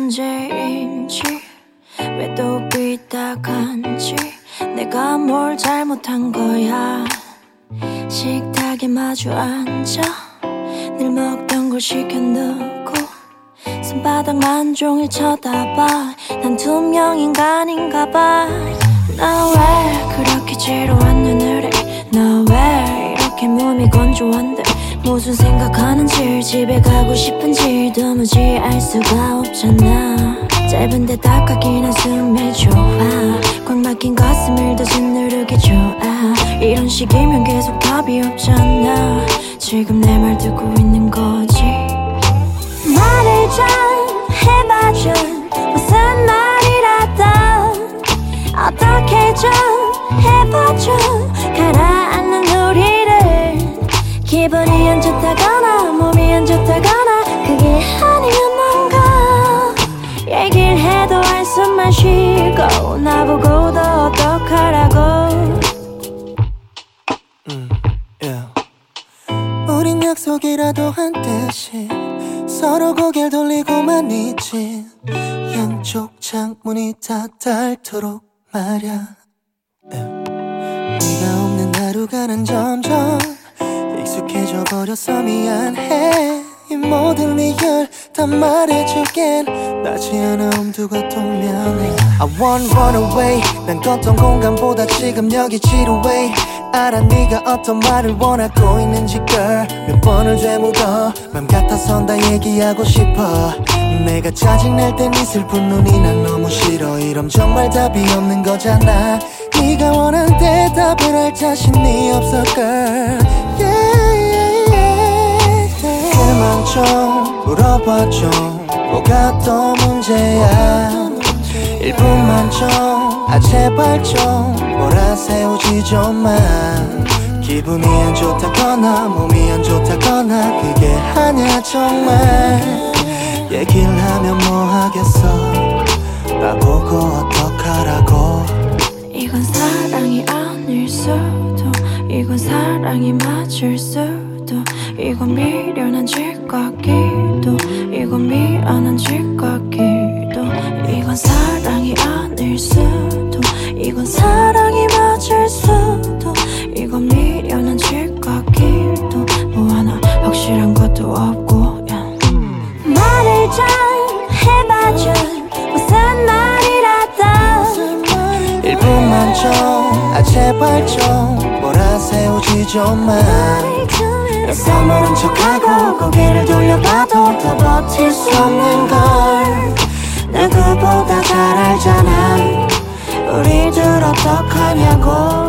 문제인지 왜 또 삐딱한지 내가 뭘 잘못한 거야. 식탁에 마주 앉아 늘 먹던 걸 시켜놓고 손바닥만 종일 쳐다봐. 난 투명 인간인가 봐. 나 왜 그렇게 지루한 눈을 해. 나 왜 이렇게 몸이 건조한데 무슨 생각하는지 집에 가고 싶은지 도무지 알 수가 없잖아. 짧은데 딱하긴 한숨이 좋아. 꽉 막힌 가슴을 더 짓누르기 좋아. 이런 식이면 계속 답이 없잖아. 지금 내 말 듣고 있는 거지. 말을 좀 해봐줘. 무슨 말이라도 어떻게 좀 해봐줘. 가라앉는 우리를 기분이 안 좋다거나 몸이 안 좋다거나 그게 아니면 뭔가 얘기를 해도 한숨만 쉬고 나보고 더 어떡하라고. 우린 약속이라도 한 듯이 서로 고개를 돌리고만 있지. 양쪽 창문이 다 닳도록 말야. 네가 없는 하루가 난 점점 익숙해져 버렸어. 미안해. 이 모든 이유를 다 말해줄게. 나지 않아 엄두가 좀 미안해. I won't run away. 난 걷던 공간보다 지금 여기 지루해. 알아 네가 어떤 말을 원하고 있는지 girl. 몇 번을 되묻어 맘 같아선 다 얘기하고 싶어. 내가 짜증낼 땐 네 슬픈 눈이 난 너무 싫어. 이럼 정말 답이 없는 거잖아. 네가 원하는 대답을 할 자신이 없어 girl. 그만 좀 물어봐줘. 뭐가 또 문제야. 1분만 좀 제발 좀 몰아세우지 좀만. 기분이 안 좋다거나 몸이 안 좋다거나 그게 아냐 정말. 얘기를 하면 뭐 하겠어. 나보고 어떡하라고. 이건 사랑이 아닐 수도. 이건 사랑이 맞을 수도. 이건 미련한 짓 같기도. 이건 미안한 짓 같기도. 이건 사랑이 아닐 수도. 이건 사랑이 맞을 수도. 이건 미련한 짓 같기도. 뭐 하나 확실한 것도 없고 yeah. 말을 좀 해봐줘. 무슨 말이라도 1분만 좀 제발 좀 몰아세우지 좀만. 서 모른 척하고 고개를 돌려봐도 더 버틸 수 없는 걸 누구보다 잘 알잖아. 우리들 어떡하냐고.